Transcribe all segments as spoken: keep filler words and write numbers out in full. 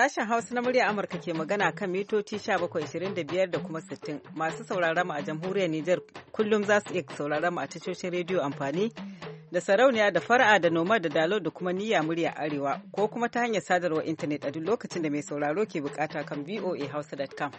Sashen Hausa na murya Amurka ke magana kan mitoci bakwai ashirin da biyar da kuma sittin. Masu sauraron mu a jamhuriyar Nijar kullum za su iya sauraron mu a tashoshin rediyo amfani da sarauniya da fara'a da noma da dalo da kuma niyya murya arewa ko kuma ta hanyar sadarwar intanet a duk lokacin da mai sauraro ke bukata kan voa hausa dot com.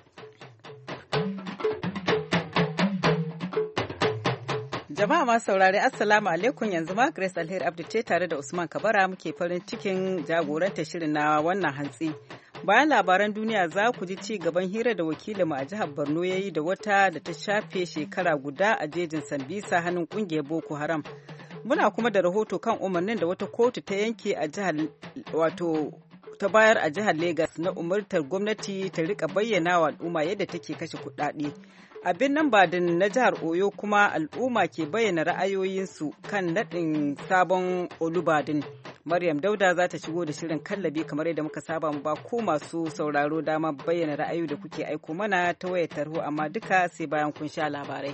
Jama'a masu saurare Assalamu alaikum, yanzu ma Grace Alheri Abdu ce tare da Usman Kabara muke farin cikin jagorantar shirin na wannan hantsi. Bayan labaran duniya za ku ji ci gaban hira da wakilinmu a jihar Borno ya yi da wata da ta shafe shekara guda a jejin Sambisa hannun kungiyar Boko Haram. Muna kuma da rahoto kan umarnin da wata kotu ta yanke a jihar wato ta bayar a jihar Legas na umartar gwamnati ta rika bayyana wa al'umma yadda take kashe kuɗaɗe. Abin nan badin na jihar Oyo kuma al'umma ke bayyana ra'ayoyinsu kan naɗin sabon Olubadin. Maryam Dauda za ta shigo da shirin kallabi kamar yadda muka saba mu ba ko masu sauraro dama bayyana ra'ayoyi da kuke aiko mana ta wayar tarho amma duka sai bayan kun sha labarai.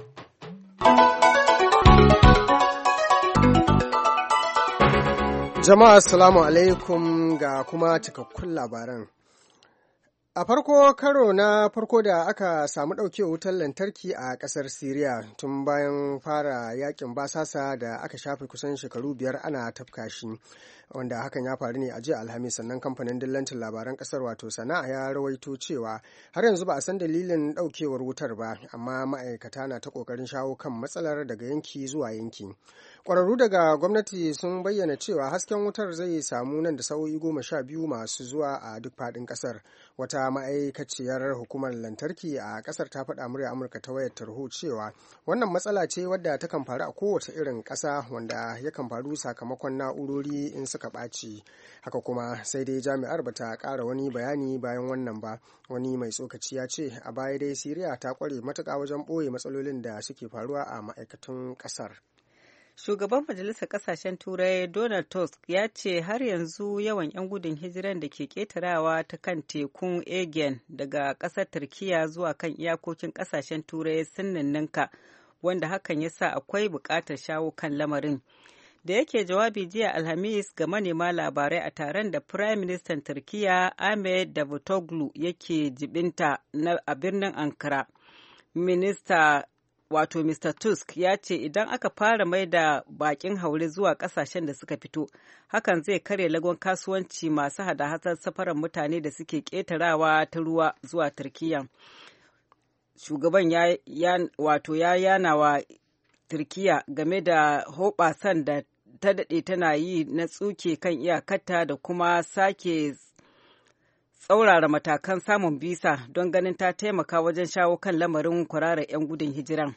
Jama'a assalamu alaikum ga kuma cikakkun labaran. A farko karo na farko da aka samu ɗauke wutar lantarki a ƙasar Siriya tun bayan fara yakin basasa da aka shafe kusan shekaru biyar ana tafka shi, wanda hakan ya faru ne a jiya Alhamis. Sannan kamfanin dillancin labaran ƙasar wato Sana'a ya rawaito cewa har yanzu ba a san dalilin ɗaukewar wutar ba, amma ma'aikata na ta ƙoƙarin shawo kan matsalar daga yanki zuwa yanki. Ƙwararru daga gwamnati sun bayyana cewa hasken wutar zai samu nan da sa'o'i goma sha biyu masu zuwa a duk faɗin ƙasar. Wata ma'aikaciyar hukumar lantarki a ƙasar ta faɗa murya Amurka ta wayar tarho cewa wannan matsala ce wadda takan faru a kowace irin ƙasa, wanda yakan faru sakamakon na'urori in suka ɓaci. Haka kuma sai dai jami'ar bata ƙara wani bayani bayan wannan ba. Wani mai tsokaci ya ce a baya dai Siriya ta ƙware matuƙa wajen ɓoye matsalolin da suke faruwa a ma'aikatun ƙasar. Shugaban Majalisar Ƙasashen Turai Donald Tusk ya ce har yanzu yawan 'yan gudun hijiran da ke ƙetarawa ta kan tekun Aegean daga ƙasar Turkiyya zuwa kan iyakokin ƙasashen Turai sun ninninka, wanda hakan ya sa akwai buƙatar shawo kan lamarin. Da yake jawabi jiya Alhamis ga manema labarai a taron da Firayim Ministan Turkiyya Ahmed Davutoglu yake jibinta na a birnin Ankara, Minista wato mister Tusk ya ce idan aka fara mai da bakin haure zuwa kasashen da suka fito, hakan zai karya lagon kasuwanci masu hada-hadar safarar mutane da suke ƙetarawa ta ruwa zuwa Turkiyya. Shugaban ya, ya wato ya yana wa Turkiyya game da hoɓasan da ta daɗe tana yi na tsuke kan iyakarta da kuma sake tsaurara matakan samun bisa don ganin ta taimaka wajen shawo kan lamarin kwararar 'yan gudun hijiran.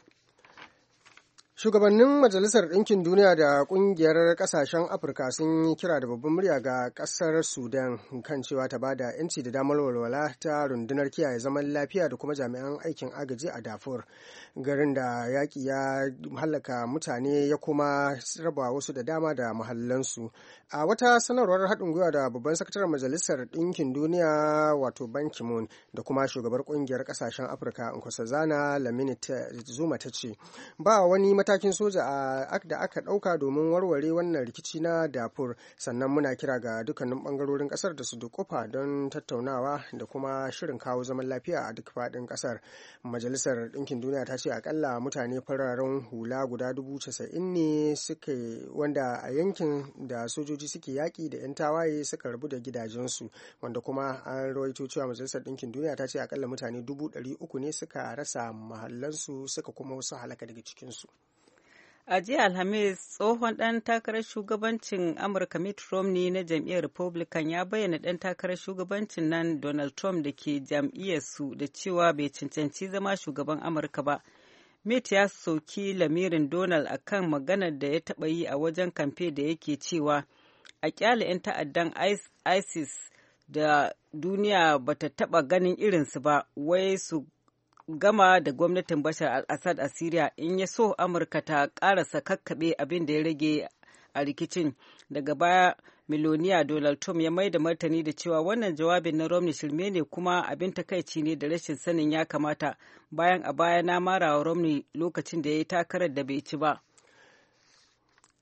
Shugabannin Majalisar Ɗinkin Duniya da Ƙungiyar Ƙasashen Afirka sun yi kira da babban murya ga ƙasar Sudan kan cewa ta bada 'yanci da damar walwala ta rundunar kiyaye zaman lafiya da kuma jami'an aikin agaji a Darfur, garin da yaƙi ya hallaka mutane ya kuma raba wasu da dama da mahallansu. A wata sanarwar haɗin gwiwa da babban sakataren Majalisar Ɗinkin Duniya wato Ban Ki-moon da kuma shugabar Ƙungiyar Ƙasashen Afirka Nkosazana Lamini Zuma ta ce ba wani matakin soja da aka ɗauka domin warware wannan rikici na Darfur, sannan muna kira ga dukkanin ɓangarorin ƙasar da su dukufa don tattaunawa da kuma shirin kawo zaman lafiya a duk faɗin ƙasar. Majalisar Ɗinkin Duniya ta ce akalla mutane fararen hula guda dubu casa'in ne suke wanda a yankin da sojoji suke yaƙi da 'yan tawaye suka rabu da gidajensu, wanda kuma an rawaito cewa Majalisar Ɗinkin Duniya ta ce akalla mutane dubu ɗari uku ne suka rasa mahallansu suka kuma wasu halaka daga cikinsu. A jiya Alhamis, tsohon ɗan takarar shugabancin Amurka Mitt Romney na jam'iyyar Republican ya bayyana ɗan takarar shugabancin nan Donald Trump da ke jam'iyyarsu da cewa bai cancanci zama shugaban Amurka ba. Mitt ya soki lamirin Donald a kan maganar da ya taɓa yi a wajen kamfe da yake cewa a ƙyale 'yan ta'addan ISIS da duniya ba ta taɓa ganin irinsu ba, wai su gama da gwamnatin Bashar al-Assad a Syria, in ya so Amurka ta ƙarasa kakkaɓe abin da ya rage a rikicin. Daga baya miloniya Donald Trump ya mai da martani da cewa wannan jawabin na Romney shirme ne kuma abin takaici ne da rashin sanin ya kamata, bayan a baya na mara wa Romney lokacin da ya yi takarar da bai ci ba.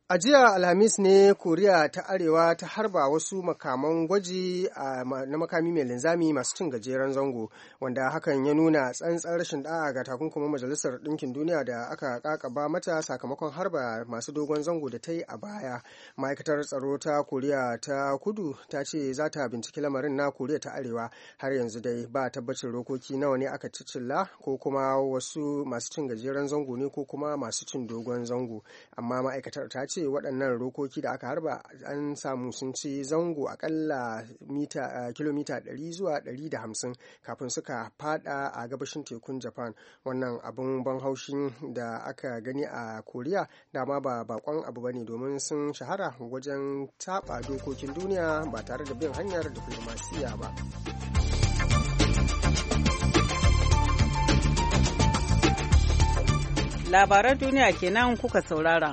A jiya Alhamis ne Koriya ta Arewa ta harba wasu makaman gwaji na makami mai linzami masu cin gajeren zango, wanda hakan ya nuna tsantsar rashin da'a ga takunkumin Majalisar Ɗinkin Duniya da aka kakaba mata sakamakon harba masu dogon zango da ta yi a baya. Ma'aikatar tsaro ta Koriya ta Kudu ta ce za ta binciki lamarin na Koriya ta Arewa. Har yanzu dai ba tabbacin rokoki nawa ne aka cicilla, ko kuma wasu masu cin gajeren zango ne ko kuma masu cin dogon zango, amma ma'aikatar ta ce waɗannan rokoki da aka harba an samu sun ci zango akalla mita kilomita ɗari zuwa ɗari da hamsin kafin suka fada a gabashin tekun Japan. Wannan abun ban haushin da aka gani a Koriya dama ba bakon abu bane, domin sun shahara wajen taɓa dokokin duniya ba tare da bin hanyar diflomasiyya ba. Labaran duniya kenan kuka saurara.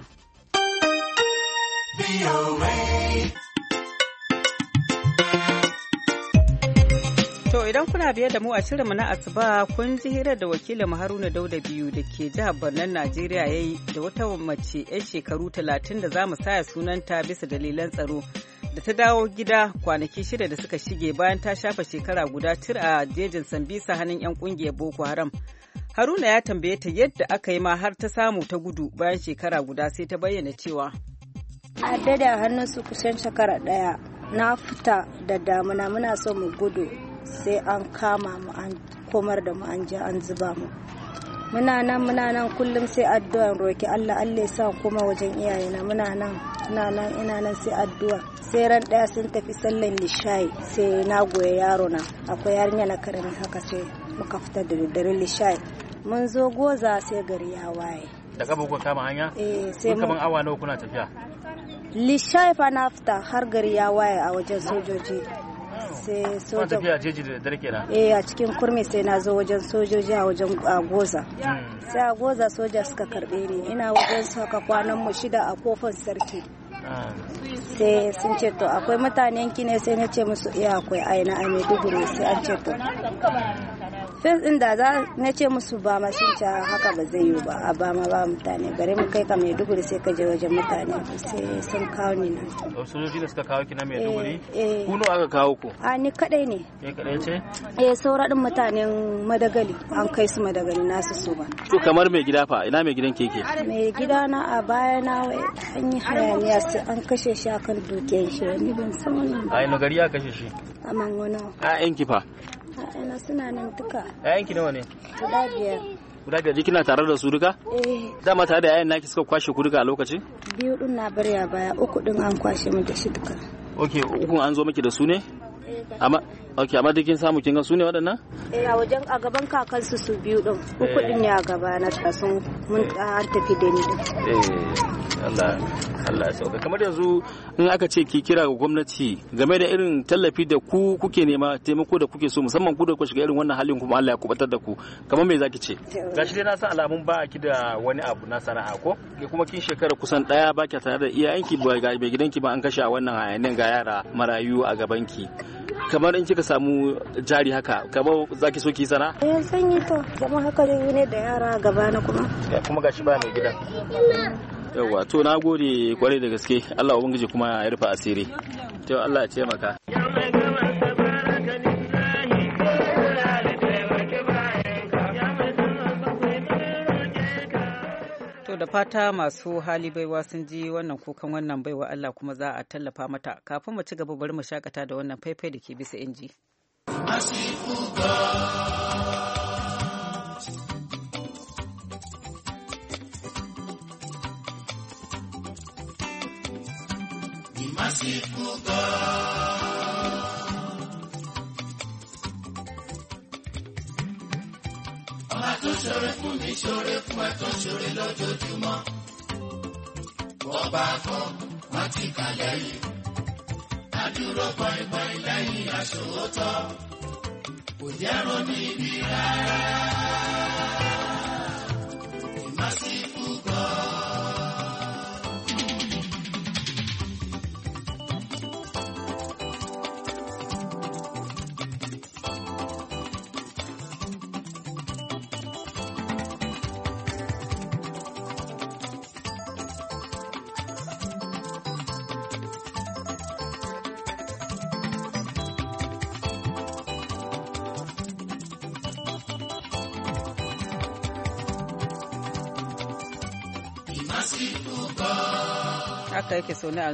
To idan kuna biye da mu a shirinmu na asuba, kun ji hirar da wakilin Haruna Dauda biyu da ke jihar Barnan Najeriya ya yi da wata mace 'yan shekaru talatin da za mu saya sunanta bisa dalilan tsaro, da ta dawo gida kwanaki shida da suka shige bayan ta shafa shekara guda tir a jejin Sambisa hannun 'yan kungiyar Boko Haram. Haruna ya tambaye ta yadda aka yi ma har ta samu ta gudu bayan shekara guda, sai ta bayyana cewa a dada hannun su kusan shekara daya na fita da damuna muna so mu gudu, sai an kama mu an komar da mu an je an zuba mu. Muna nan muna nan kullum sai addu'a roki Allah Allah ya sa koma wajen iyayena. Muna nan ina nan ina nan sai addu'a. Sai ran daya sun tafi sallan lishayi, sai na goye yaro na, akwai yarinya na karami haka, sai muka fita da daddare lishayi. Mun zo Goza sai gari ya waye. Da gaba ku kama hanya? Eh, sai mun kaman awa nawa kuna tafiya? Lishayi fa na fita har gari ya waye a wajen sojoji. Sai sojoji. Tafiya jeji da dare kenan? Eh, a cikin kurmi sai na zo wajen sojoji a wajen Goza. Sai a Goza soja suka karbe ni. Ina wajen saka kwanan mu shida a kofar sarki. Sai sun ce to akwai mutanen ki ne, sai na ce musu iya akwai aina a Maiduguri. Sai an ce to fes din da za na ce musu ba ma, sun ce haka ba zai yi ba, a ba ma ba mutane, bare mu kai ka Maiduguri sai ka je wajen mutane. Sai sun kawo ni nan. Sojoji da suka kawo ki na Maiduguri? Eh. Kuno aka kawo ku? A ni kadai ne. Ke kadai ce? Eh, saura din mutanen Madagali an kai su Madagali nasu su ba. To kamar mai gida fa, ina mai gidan keke? Mai gida na a baya na an yi hayaniya, sai an kashe shi akan dukiyar shi, wani ban san wannan. A ina gari ya kashe shi? A Mangono. A yanki fa? Ina suna nan duka. Yayanki nawa ne? Guda biyar. Guda biyar, kina tare da su duka? Eh. Dama tare da yayan naki suka kwashe ku duka a lokacin? Biyu din na bari a baya, uku din an kwashe mu da shi duka. Okay, uku an zo miki da su ne? Amma okay, amma kin samu kin ga su ne waɗannan? Eh, a wajen a gaban kakansu su biyu din. Uku din ne a gaba na, sun mun an tafi da ni din. Eh, Allah Allah ya sauka. Kamar yanzu in aka ce ki kira ga gwamnati game da irin tallafi da ku kuke nema, taimako da kuke so, musamman ku da ku shiga irin wannan halin kuma Allah ya kubatar da ku, kamar me zaki ce? Gashi dai na san alamun ba ki da wani abu na sana'a ko? Ke kuma kin shekara kusan daya ba ki tare da iyayenki ba, ga mai gidanki ba an kashe a wannan hayanin, ga yara marayu a gabanki. Kamar in kika samu jari haka, kamar zaki so ki sana? Eh, san yi to, kamar haka ne da yara gaba na kuma. Ya kuma gashi ba mai gidan. Yawwa, to na gode kwarai da gaske, Allah ubangiji kuma ya rufa asiri. To Allah ya taimaka. To da fata masu hali baiwa sun ji wannan kukan wannan baiwa Allah kuma za a tallafa mata. Kafin mu ci gaba, bari mu shakata da wannan faifai da ke bisa inji. Merciful God, ọba tó ṣoore fún mi ṣoore fún ẹ tó ṣoore lójoojúmọ́. Ọba kan wọ́n ti kà lẹ́yìn, adúró pọ́npọ́n lẹ́yìn aṣòótọ́, kò jẹ́ ronú ibi rárá. Merciful God. haka yake so ne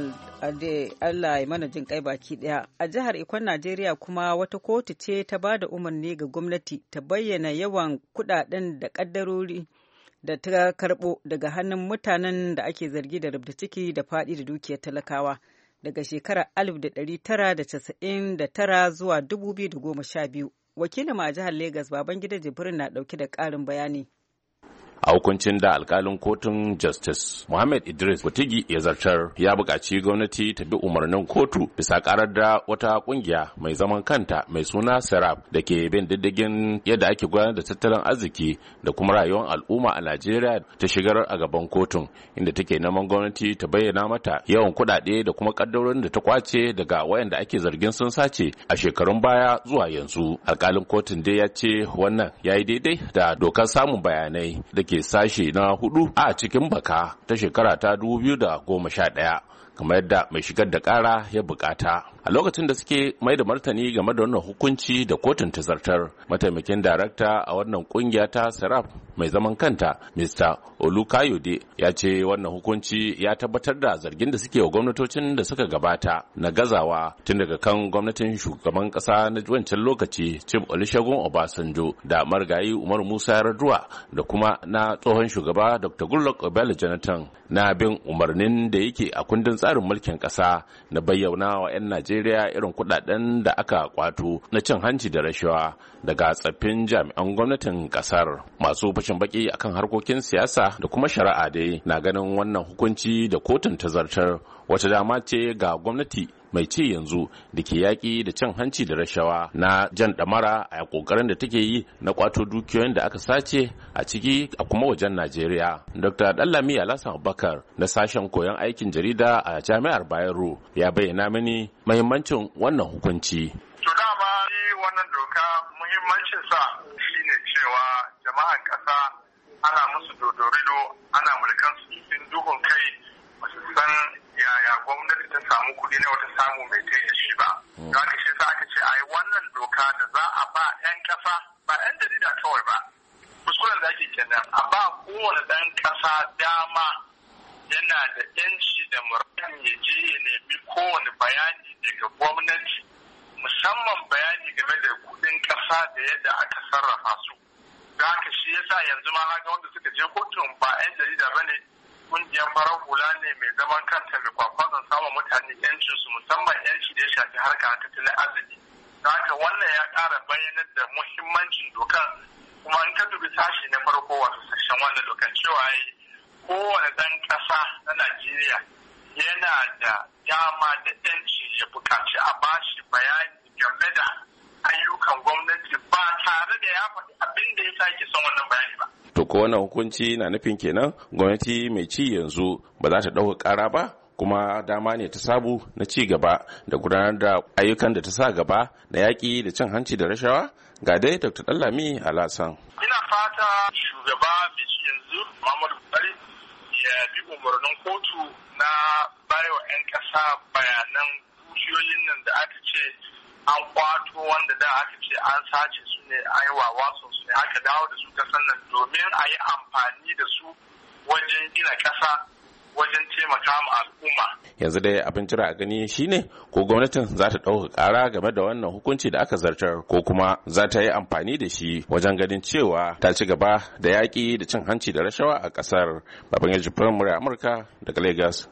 Allah ya mana jin kai baki daya. A jihar Ikon Najeriya kuma wata kotu ce ta ba da umarni ga gwamnati ta bayyana yawan kudaden da kaddarori da ta karbo daga hannun mutanen da ake zargi da rubda ciki da fadi da dukiyar talakawa daga shekarar alif tara casa'in da tara zuwa dubu biyu da goma sha biyu. Wakilin a jihar Legas Babangida Jibrin na dauke da karin bayani. A hukuncin da alkalin kotun Justice Muhammad Idris Butigi ya zartar ya buƙaci gwamnati ta bi umarnin kotu bisa karar da wata kungiya mai zaman kanta mai suna Serap da ke bin diddigin yadda ake gudanar da tattalin arziki da kuma rayuwar al'umma a Najeriya ta shigar a gaban kotun inda take neman gwamnati ta bayyana mata yawan kuɗaɗe da kuma kaddarorin da ta kwace daga wayanda ake zargin sun sace a shekarun baya zuwa yanzu. Alkalin kotun dai ya ce wannan ya yi daidai da dokar samun bayanai da ke sashe na hudu a cikin baka ta shekara ta dubu biyu da goma sha ɗaya kamar yadda mai shigar da kara ya bukata. A lokacin da suke mai da martani game da wannan hukunci da kotun ta zartar, mataimakin darakta a wannan kungiya ta Serap mai zaman kanta Mister Olukayode ya ce wannan hukunci ya tabbatar da zargin da suke wa gwamnatocin da suka gabata na gazawa tun daga kan gwamnatin shugaban kasa na wancan lokaci Chief Olusegun Obasanjo da Margayi Umar Musa Yar'adua da kuma na tsohon shugaba Doctor Goodluck Ebele Jonathan na bin umarnin da yake a kundin tsarin mulkin kasa na bayyana wa 'yan Najeriya irin kudaden da aka kwato na cin hanci da rashawa daga tsaffin jami'an gwamnatin kasar. Masu fashin baki akan harkokin siyasa da kuma shari'a dai na ganin wannan hukunci da kotun ta zartar wata dama ce ga gwamnati mai ci yanzu da ke yaƙi da cin hanci da rashawa na jan ɗamara a ƙoƙarin da take yi na ƙwato dukiyoyin da aka sace a ciki a kuma wajen Najeriya. Dokta Dallami Alhassan Abubakar na sashen koyon aikin jarida a Jami'ar Bayero ya bayyana mini muhimmancin wannan hukunci. To dama wannan doka muhimmancinsa shine cewa jama'an ƙasa ana musu dodorido, ana mulkan su cikin duhun kai, ba su san yaya gwamnati ta samu kuɗi na wata samu mai ta da shi ba. Za ka shi sa aka ce ai wannan doka da za a ba 'yan ƙasa ba 'yan jarida kawai ba. Kuskuren da ake kenan a ba kowane ɗan ƙasa dama yana da 'yanci da muradin ya je ya nemi kowane bayani daga gwamnati, musamman bayani game da kuɗin ƙasa da yadda aka sarrafa su. Da haka shi yasa yanzu ma haka wanda suka je kotun ba 'yan jarida ba ne, kungiyar farar hula ne mai zaman kanta mai kwakwason samun mutane yancin su, musamman yanci da ya shafi harkar tattalin arziki. Da haka wannan ya ƙara bayyanar da muhimmancin dokan, kuma in ka dubi sashi na farko wato sashen wannan dokan cewa yi kowane ɗan ƙasa na Najeriya yana da dama da yanci ya buƙaci a bashi bayani game da ayyukan gwamnati ba tare da ya faɗi abin da ya sa yake son wannan bayani ba. To ko wannan hukunci na nufin kenan gwamnati mai ci yanzu ba za ta ɗauka ƙara ba, kuma dama ne ta sabu na ci gaba da gudanar da ayyukan da ta sa gaba na yaƙi da cin hanci da rashawa? Ga dai Doctor Dallami Alhassan. Ina fata shugaba mai ci yanzu Muhammadu Buhari ya bi umarnin kotu na bayo 'yan ƙasa bayanan dukiyoyin nan da aka ce an kwato wanda da aka ce an sace su ne an yi wawasun su ne aka dawo da su kasan nan domin a yi amfani da su wajen gina ƙasa, wajen taimaka ma al'umma. Yanzu dai abin jira a gani shine ko gwamnatin za ta ɗauka ƙara game da wannan hukunci da aka zartar ko kuma za ta yi amfani da shi wajen ganin cewa ta ci gaba da yaƙi da cin hanci da rashawa a ƙasar. Babangida Jibrin, murya Amurka daga Lagos.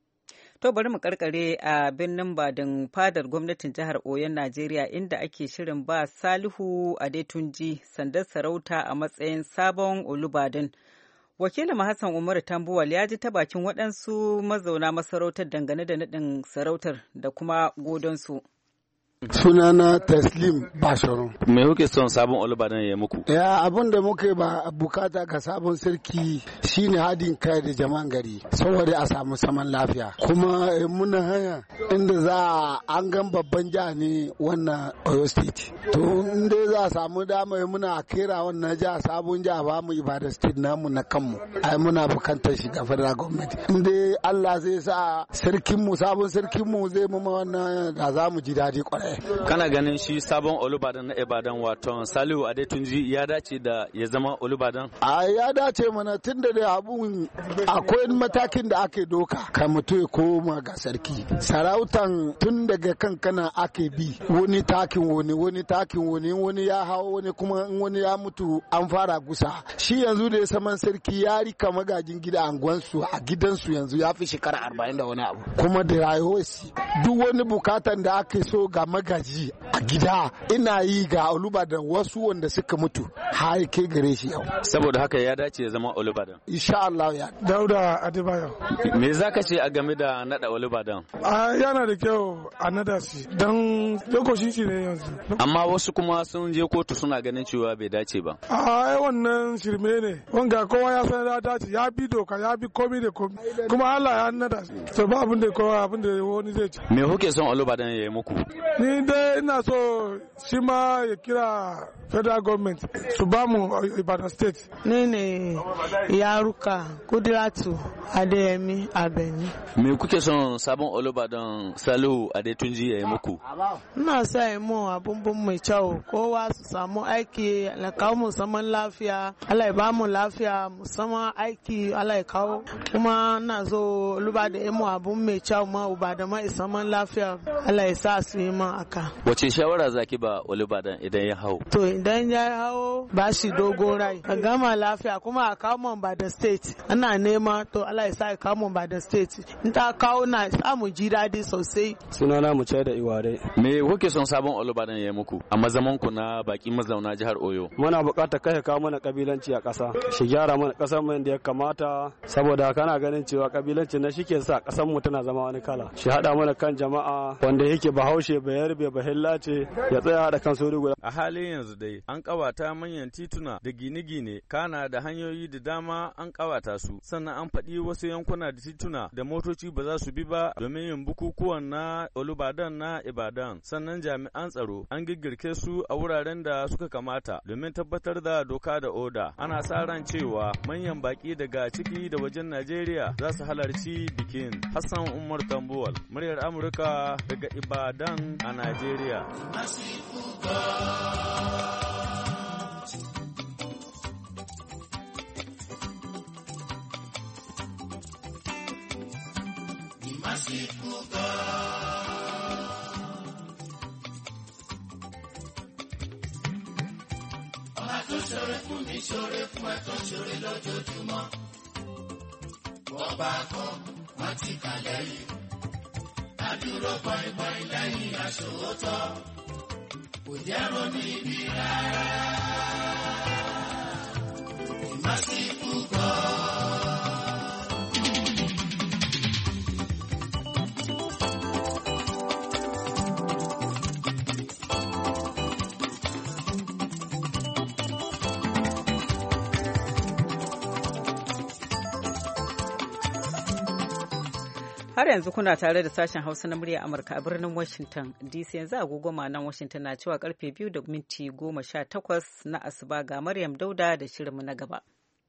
To bari mu karkare a birnin Badin fadar gwamnatin jihar Oyon Najeriya inda ake shirin ba Salihu Adetunji sandar sarauta a matsayin sabon Olubadan. Wakilin Hassan Umaru Tambuwal ya ji ta bakin waɗansu mazauna masarautar dangane da naɗin sarautar da kuma godonsu. Sunana Taslim Basharu. Me kuke son sabon Olubadan ya muku? Ya abin da muke ba bukata ga sabon sarki shine hadin kai da jama'an gari saboda a samu saman lafiya. Kuma muna hanya inda za an gan babban jiha ne wannan Oyo State. To inda za a samu dama muna kera wannan jiha sabon jiha ba mu Ibadan State namu na kanmu. Ai muna bukatar shiga federal government. Inda Allah zai sa sarkin mu sabon sarkin mu zai mu wannan da za mu ji daɗi kwarai. Kana ganin shi sabon Olubadan na Ibadan wato Salihu Adetunji ya dace da ya zama Olubadan? A ya dace mana tunda da abun akwai matakin da ake doka ka mutu ya koma ga sarki. Sarautan tun daga kankana ake bi wani takin wani wani takin wani wani ya hawo wani kuma wani ya mutu an fara gusa. Shi yanzu da ya saman sarki ya rika magajin gida anguwansu a gidansu yanzu ya fi shekara arba'in da wani abu. Kuma da rayuwarsi duk wani bukatan da ake so ga magaji a gida ina yi ga Olubadan wasu wanda suka mutu har ke gare shi yau. Saboda haka ya dace ya zama Olubadan. Insha Allah ya. Dauda Adebayo. Me zaka ce a game da nada Olubadan? A yana da kyau a nada shi dan lokacin shi ne yanzu. Amma wasu kuma sun je kotu suna ganin cewa bai dace ba. A wannan shirme ne. Wanga kowa ya san ya dace ya bi doka ya bi komai da komai. Kuma Allah ya nada shi. To ba abin da kowa abin da wani zai ce. Me kuke son Olubadan ya yi muku? Ni dai ina so shi ma ya kira federal government su ba mu Ibadan state. Ni ne Yaruka Kudiratu Adeyemi Abeni. Me kuke son sabon Olubadan Salihu Adetunji ya yi muku? Ina sa yi mu abubuwan mai kyau kowa su samu aiki na kawo mu saman lafiya. Allah ya ba mu lafiya musamman aiki Allah ya kawo. Kuma ina so Olubadan ya mu abun mai kyau ma Ibadan ma saman lafiya Allah ya sa su yi man aka. Wace shawara zaki ba Olubadan idan ya hau? To idan ya hau ba shi dogon rai a gama lafiya kuma a kawo mu Ibadan state ana nema to Allah ya sa ya kawo mu Ibadan state in ta kawo na samu ji daɗi sosai. Sunana mu da Iware. Me kuke son sabon Olubadan ya muku a mazaman ku na baki mazauna jihar Oyo? Muna buƙatar kai kawo mana kabilanci a ƙasa shi gyara mana ƙasar mu da ya kamata saboda kana ganin cewa kabilanci na shike sa ƙasar mu tana zama wani kala shi hada mana kan jama'a wanda yake Bahaushe Bayarbe Bahilla ce ya tsaya hada kan sori guda. A halin yanzu dai an kawata manyan tituna da gine-gine kana da hanyoyi da dama an kawata su sannan an faɗi wasu yankuna da tituna da motoci ba za su bi ba domin yin bukukuwan na Olubadan na Ibadan sannan jami'an tsaro an giggirke su a wuraren da suka kamata domin tabbatar da doka da oda. Ana sa ran cewa manyan baki daga ciki da wajen Najeriya za su halarci bikin. Hassan Umar Tambuwal, muryar Amurka daga Ibadan a Najeriya. Ọba tó ṣoore fún mi ṣoore fún ẹ tó ṣoore lójoojúmọ́. Ọba kan wọ́n ti kà lẹ́yìn. Adúró pọ́ìpọ́ì lẹ́yìn aṣòótọ́. Kò jẹ́ ronú ibi rárá. Ìmásíkú gan. Har yanzu kuna tare da sashen Hausa na murya Amurka a birnin Washington D C. Yanzu agogo nan Washington na cewa karfe biyu da minti goma sha takwas na asuba ga Maryam Dauda da shirinmu na gaba.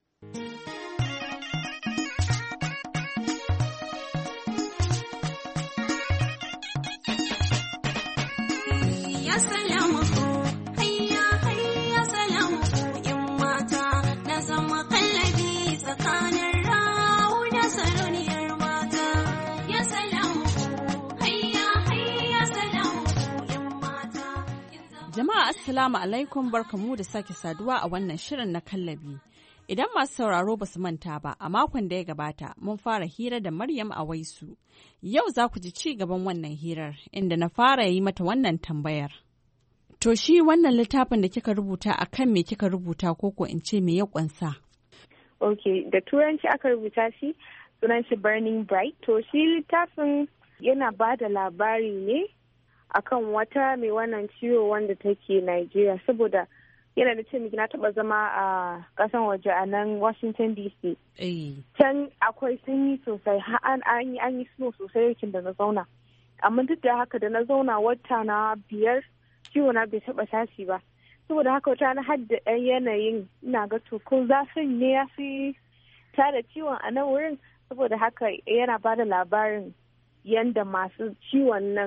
Jama'a Assalamu alaikum barkamu da sake saduwa a wannan shirin na kallabi. Idan masu sauraro ba su manta ba, a makon da ya gabata mun fara hira da Maryam Awaisu. Yau za ku ji ci gaban wannan hirar inda na fara yi mata wannan tambayar. To shi wannan littafin da kika rubuta a kan me kika rubuta koko in ce me ya kunsa? Ok, da turanci aka rubuta shi sunan shi Burning Bright. To shi littafin yana ba da labari ne akan wata mai wannan ciwo wanda take Nigeria saboda yana da ce na taba zama a kasan waje a nan Washington D C. Can akwai sanyi sosai an an yi an yi snow sosai yakin da na zauna. Amma duk da haka da na zauna wata na biyar ciwo na bai taba tashi ba. Saboda haka wata na hadda ɗan yanayin ina ga to ko zafin ne ya fi tada ciwon a nan wurin saboda haka yana ba da labarin yanda masu ciwon nan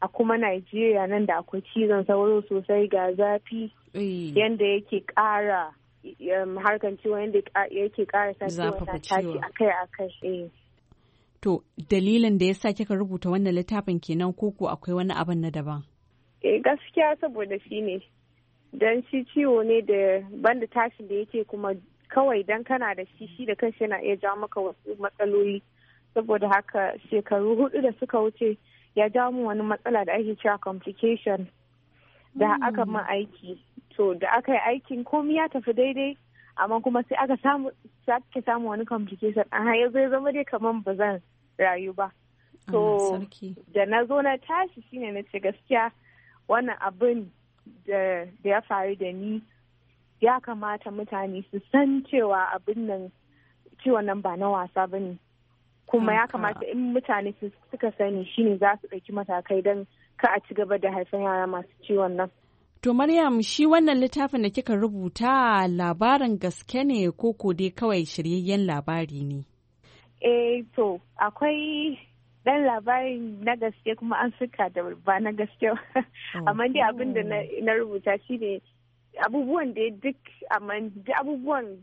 a kuma Najeriya nan da akwai cizon sauro sosai ga zafi yanda yake ƙara harkan ciwon yanda yake ƙara sa ciwon na tashi akai-akai. To dalilin da ya sa kika rubuta wannan littafin kenan koko akwai wani abin na daban? Eh gaskiya saboda shi ne. Don shi ciwo ne da banda tashin da yake kuma kawai dan kana da shi shi da kanshi yana iya jawo maka wasu matsaloli. Saboda haka shekaru hudu da suka wuce ya jawo mu wani matsala da ake cewa complication da aka ma aiki. To da aka yi aikin komai ya tafi daidai amma kuma sai aka samu sake samu wani complication a ya zai zama dai kamar ba zan rayu ba. To da na zo na tashi shine na ce gaskiya wannan abin da ya faru da ni ya kamata mutane su san cewa abin nan ciwon nan ba na wasa ba ne. Kuma ya kamata in mutane suka sani shine za su ɗauki matakai don ka a ci gaba da haifan yara masu ciwon nan. To Maryam, shi wannan littafin da kika rubuta labarin gaske ne ko ko dai kawai shiryayyen labari ne? Eh to akwai dan labarin na gaske kuma an suka da ba na gaske amma dai abin da na rubuta shi ne abubuwan da duk amma duk abubuwan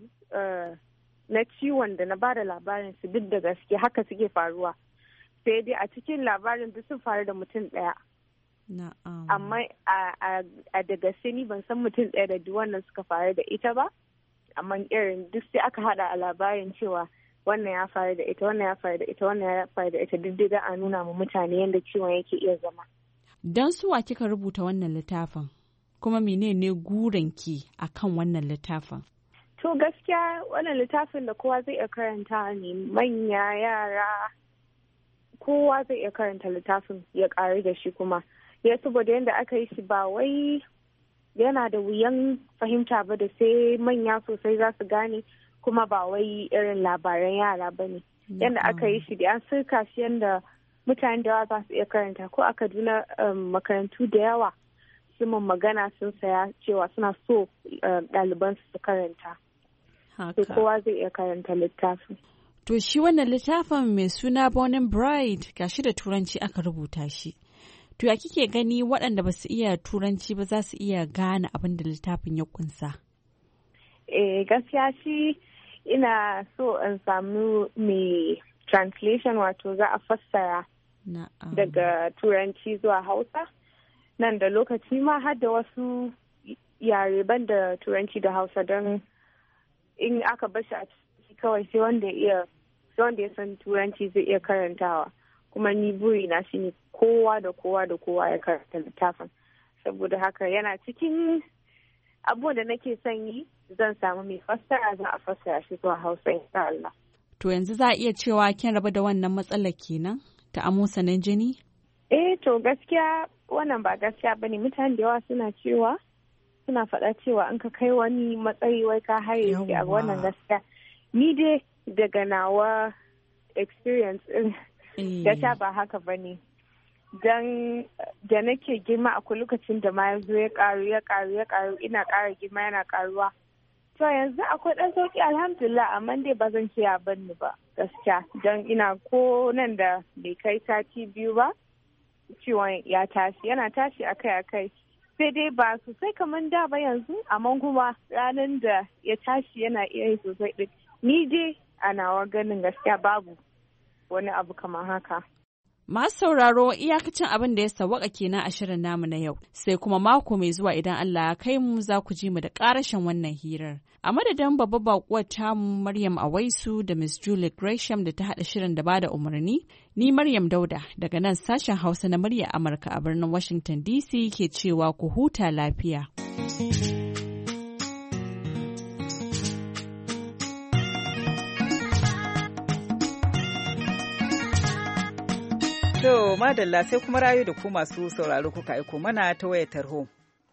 na ciwon da na bada labarin su duk da gaske haka suke faruwa sai dai a cikin labarin duk sun faru da mutum ɗaya. Amma a da gaske ni ban san mutum ɗaya da duk wannan suka faru da ita ba amma irin duk sai aka hada a labarin cewa wannan ya faru da ita wannan ya faru da ita wannan ya faru da ita duk da a nuna ma mutane yadda ciwon yake iya zama. Don suwa kika rubuta wannan littafin kuma menene gurinki akan wannan littafin? To gaskiya wannan littafin da kowa zai iya karanta ne manya yara kowa zai iya karanta littafin ya ƙaru da shi kuma ya saboda yadda aka yi shi ba wai yana da wuyan fahimta ba da sai manya sosai za su gane kuma ba wai irin labaran yara ba ne yadda aka yi shi da an sirka shi yadda mutane da yawa za su iya karanta ko a Kaduna makarantu da yawa sun magana sun saya cewa suna so ɗaliban su karanta. To kowa zai iya karanta littafin. To shi wannan littafin mai suna Burning Bright gashi da turanci aka rubuta shi. To ya kike gani waɗanda ba su iya turanci ba za su iya gane abin da littafin ya kunsa? Eh gaskiya shi ina so in samu mai translation wato za a fassara daga turanci zuwa Hausa. Nan da lokaci ma har da wasu yare ban da turanci da Hausa don in aka bashi a ciki kawai sai wanda ya iya sai wanda ya san turanci zai iya karantawa kuma ni buri na shine kowa da kowa da kowa ya karanta littafin saboda haka yana cikin abubuwan da nake son yi zan samu mai fassara za a fassara shi zuwa Hausa insha Allah. To yanzu za a iya cewa kin raba da wannan matsalar kenan ta amosanin jini? Eh to gaskiya wannan ba gaskiya bane mutane da yawa suna cewa suna faɗa cewa an ka kai wani matsayi wai ka haye shi a wannan gaskiya ni dai daga nawa experience din gaskiya ba haka bane dan da nake girma akwai lokacin da ma yanzu ya karu ya karu ya karu ina ƙara girma yana karuwa to yanzu akwai ɗan sauki alhamdulillah amma dai ba zan ce ya banni ba gaskiya dan ina ko nan da bai kai sati biyu ba ciwon ya tashi yana tashi akai akai sai dai ba sosai kamar da ba yanzu amma kuma ranar da ya tashi yana iya yi sosai ɗin ni dai a nawa ganin gaskiya babu wani abu kamar haka. Masu sauraro iyakacin abin da ya sawwaka kenan a shirin namu na yau sai kuma mako mai zuwa idan Allah ya kai mu za ku ji mu da ƙarashin wannan hirar. A madadin babbar baƙuwar tamu Maryam Awaisu da Miss Julie Gresham da ta haɗa shirin da bada umarni, ni Maryam Dauda daga nan sashen Hausa na murya Amurka a birnin Washington D C ke cewa ku huta lafiya. To madalla sai kuma rayu da ku masu sauraro kuka aiko mana ta wayar tarho.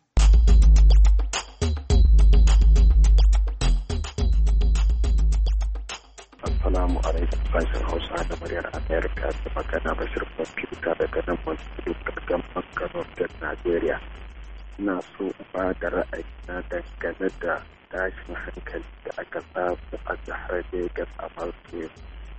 Assalamu alaikum sashen Hausa da muryar Amerika da magana Bashir Kwamfuta daga nan wasu kargan Kano da Najeriya. Ina so in ba da ra'ayina dangane da tashin hankali da aka samu a jihar Lagos a Malta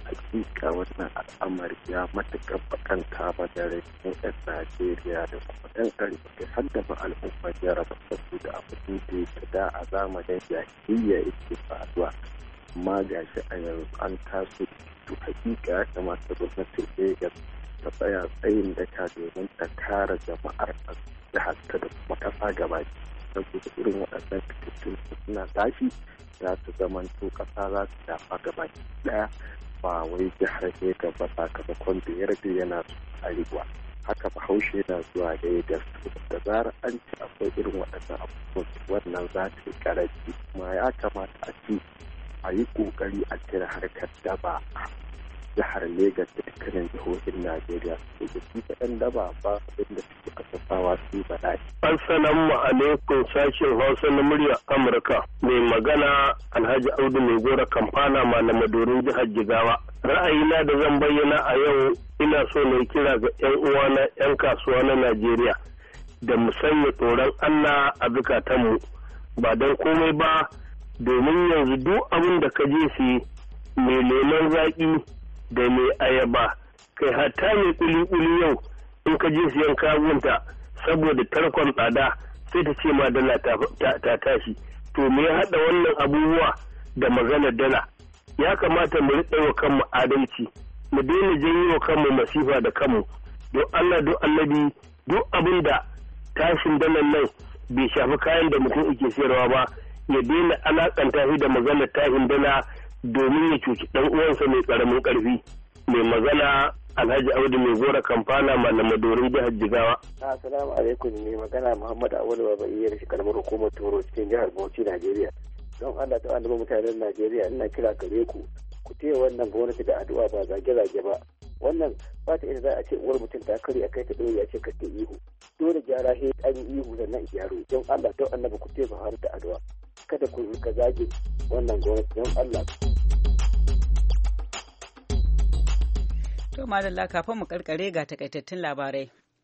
hakika wannan al'amari ya matuƙar bakanta ba da rai mu 'yan Najeriya da kuma 'yan arewa har da ma al'ummar Yaraba saboda abin da ya da a zamanin jahiliya yake faruwa amma ga shi a yanzu an taso to hakika ya kamata gwamnatin Lagos ta tsaya tsayin daka domin ta kare jama'ar jihar ta da kuma ƙasa gaba saboda irin waɗannan fitattun suna tashi za su zamanto ƙasa za su shafa gaba ɗaya ba wai jihar Lagos ba sakamakon da yarda yana arewa haka bahaushe na zuwa Lagos da zarar an ci akwai irin waɗannan abubuwan wannan za ta yi karanci kuma ya kamata a ci a yi ƙoƙari a cire harkar daba a jihar Lagos da dukkanin jihohin Najeriya da su ɗan daba ba abin da suke kasafawa su bala'i. Assalamu alaikum sashen Hausa na murya Amurka mai magana Alhaji Audu mai gora Kamfana malamadorin jihar Jigawa. Ra'ayina da zan bayyana a yau ina so na kira ga 'yan uwana 'yan kasuwa na Najeriya da mu sanya tsoron Allah a zukatanmu ba don komai ba domin yanzu duk abin da ka je su mai lemon zaƙi da mai ayaba kai hatta mai kuli-kuli yau in ka je siyan kagunta saboda tarkon tsada sai ta ce ma dala ta tashi to me ya haɗa wannan abubuwa da maganar dala ya kamata mu riƙa wa kanmu adalci mu daina janyo wa kanmu masifa da kanmu don Allah don annabi duk abin da tashin dalan nan bai shafi kayan da mutum yake sayarwa ba ya daina alakanta shi da maganar tashin dala domin ya cuci dan uwansa mai karamin karfi mai magana Alhaji Audu mai gora Kamfana malamadorin jihar Jigawa. Assalamu alaikum mai magana Muhammad Awolu Baba Iyar shi kalmar hukumar Toro cikin jihar Bauchi Najeriya. Don Allah ta annabi mutanen Najeriya ina kira gare ku ku taya wannan gwamnati da addu'a ba zage-zage ba. Wannan ba ta ita za a ce uwar mutum ta kare a kai ta dole ya ce ka ihu. Dole gyara he an yi ihu da nan gyaro. Don Allah ta annabi ku taya har da addu'a. Kada ku ka zage wannan gwamnati don Allah. To madalla kafin mu karkare ga takaitattun labarai.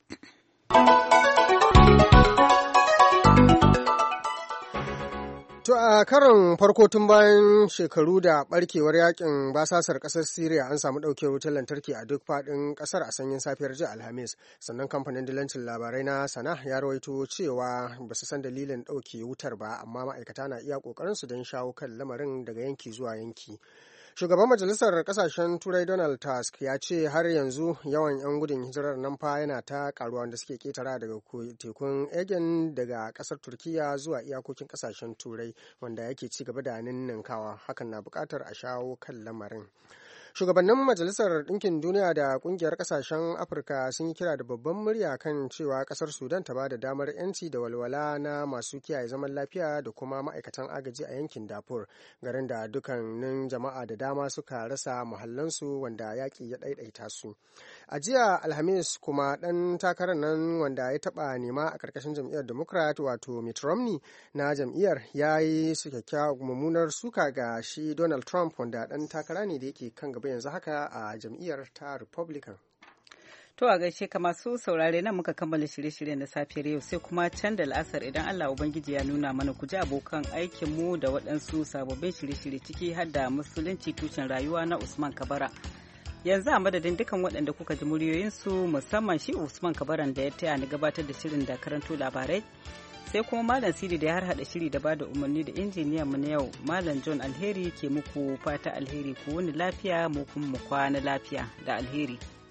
To a karon farko tun bayan shekaru da barkewar yakin basasar kasar Syria an samu ɗauke wutar lantarki a duk faɗin ƙasar a sanyin safiyar jiya Alhamis. Sannan kamfanin dillancin labarai na Sana ya rawaito cewa ba su san dalilin ɗauke wutar ba amma ma'aikata na iya ƙoƙarinsu don shawo kan lamarin daga yanki zuwa yanki. Shugaban Majalisar Kasashen Turai Donald Tusk ya ce har yanzu yawan 'yan gudun hijirar nan fa yana ta karuwa wanda suke ketara daga tekun Aegean daga kasar Turkiya zuwa iyakokin kasashen Turai wanda yake ci gaba da ninninkawa. Hakan na buƙatar a shawo kan lamarin. Shugabannin Majalisar Ɗinkin Duniya da Ƙungiyar Ƙasashen Afirka sun yi kira da babban murya kan cewa ƙasar Sudan ta ba da damar 'yanci da walwala na masu kiyaye zaman lafiya da kuma ma'aikatan agaji a yankin Darfur, garin da dukkanin jama'a da dama suka rasa muhallansu wanda yaƙi ya ɗaiɗaita su. A jiya Alhamis kuma ɗan takarar nan wanda ya taɓa nema a ƙarƙashin jam'iyyar Democrat wato Mitt Romney na jam'iyyar ya yi su kyakkyawar mummunar suka ga shi Donald Trump wanda ɗan takara ne da yake kan gaba yanzu haka a jam'iyyar ta Republican. To a gaishe ka masu saurare nan muka kammala shirye-shiryen na safiyar yau sai kuma can da la'asar idan Allah Ubangiji ya nuna mana ku ji abokan aikinmu da waɗansu sababbin shirye-shirye ciki har da musulunci tushen rayuwa na Usman Kabara. Yanzu a madadin dukan waɗanda kuka ji muryoyinsu musamman shi Usman Kabaran da ya taya ni gabatar da shirin da karanto labarai. Sai kuma Malam Sidi da ya harhaɗa shiri da bada umarni da injiniyan mu na yau Malam John Alheri ke muku fata alheri ku wani lafiya mu kuma mu kwana lafiya da alheri.